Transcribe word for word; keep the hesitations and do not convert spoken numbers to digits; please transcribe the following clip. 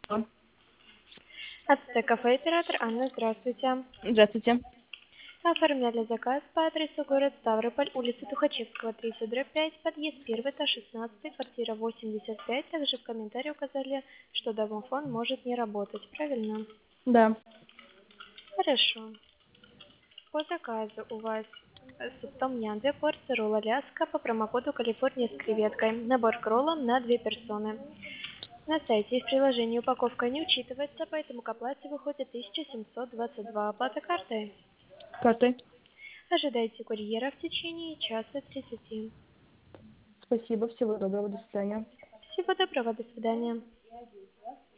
Ацтек-кафе, оператор Анна, здравствуйте. Здравствуйте. Оформляли заказ по адресу город Ставрополь, улица Тухачевского, тридцать дробь пять, подъезд один, этаж шестнадцать, квартира восемьдесят пять. Также в комментарии указали, что домофон может не работать. Правильно? Да. Хорошо. По заказу у вас э, суп том-ям, две порции ролла ляска по промокоду Калифорния с креветкой. Набор к роллам на две персоны. На сайте и в приложении упаковка не учитывается, поэтому к оплате выходит тысяча семьсот двадцать два. Оплата картой. Картой. Ожидайте курьера в течение часа тридцати. Спасибо. Всего доброго. До свидания. Всего доброго, до свидания.